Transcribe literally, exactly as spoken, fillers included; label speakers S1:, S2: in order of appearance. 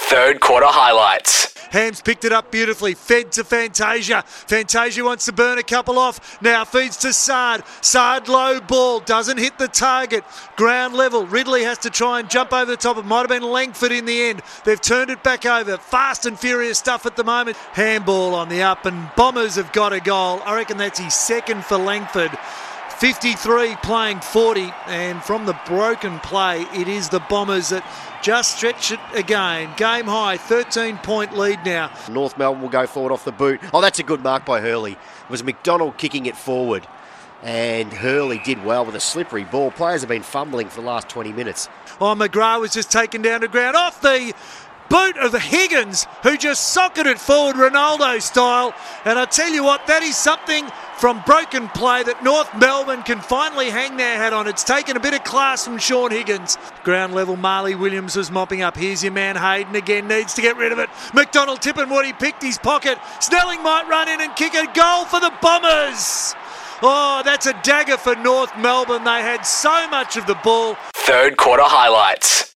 S1: Third quarter highlights.
S2: Hams picked it up beautifully, fed to Fantasia. Fantasia wants to burn a couple off, now feeds to Sard. Sard low ball, doesn't hit the target. Ground level, Ridley has to try and jump over the top. It might have been Langford in the end. They've turned it back over. Fast and furious stuff at the moment. Handball on the up and Bombers have got a goal. I reckon that's his second for Langford. fifty-three playing forty, and from the broken play, it is the Bombers that just stretch it again. Game high, thirteen point lead now.
S3: North Melbourne will go forward off the boot. Oh, that's a good mark by Hurley. It was McDonald kicking it forward, and Hurley did well with a slippery ball. Players have been fumbling for the last twenty minutes.
S2: Oh, McGrath was just taken down to ground off the boot of the Higgins, who just socketed forward Ronaldo style. And I tell you what, that is something from broken play that North Melbourne can finally hang their hat on. It's taken a bit of class from Sean Higgins. Ground level, Marley Williams was mopping up. Here's your man Hayden again, needs to get rid of it. McDonald tipping what he picked his pocket. Snelling might run in and kick a goal for the Bombers. Oh, that's a dagger for North Melbourne. They had so much of the ball.
S1: Third quarter highlights.